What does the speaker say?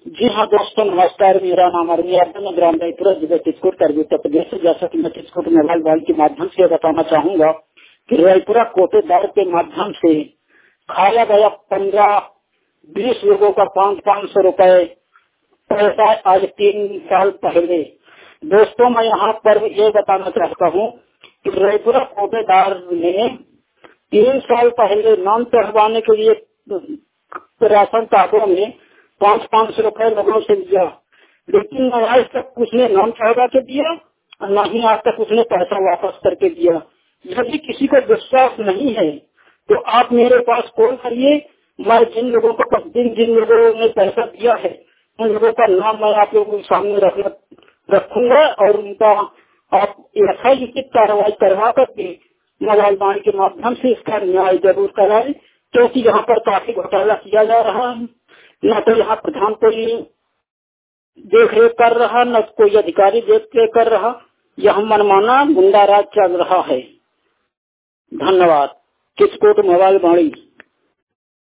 जी हाँ दोस्तों, नमस्कार। मेरा नाम अरविंद ग्राम रायपुरा जिला चित्रकूट करवी उत्तर प्रदेश से। जैसा कि मैं चित्रकूट मोबाइल वाल के माध्यम से बताना चाहूंगा कि रायपुरा कोटेदार के माध्यम से खाया गया 15-20 लोगों का 500 रुपए पैसा आज 3 साल पहले। दोस्तों, मैं यहाँ पर ये बताना चाहता हूँ कि रायपुरा कोटेदार ने 3 साल पहले नाम चढ़वाने के लिए राशन कार्डों में 500 रुपए लोगों से दिया, लेकिन न आज तक उसने नाम चढ़वा के दिया और न ही आज तक उसने पैसा वापस करके दिया। यदि किसी को विश्वास नहीं है तो आप मेरे पास कॉल करिए। मैं जिन लोगों को जिन लोगों ने पैसा दिया है उन लोगों का नाम मैं आप लोगों के सामने रखूंगा और उनका आप यथाचित कार्रवाई करवा करके मोबाइल वाणी के माध्यम से इसका न्याय जरूर कराए, क्योंकि यहाँ पर काफी घोटाला किया जा रहा है। न तो यहाँ प्रधान कोई देख रेख कर रहा, न कोई अधिकारी देख रेख कर रहा। यह मनमाना गुंडा राज चल रहा है। धन्यवाद। चित्रकूट मोबाइल वाणी।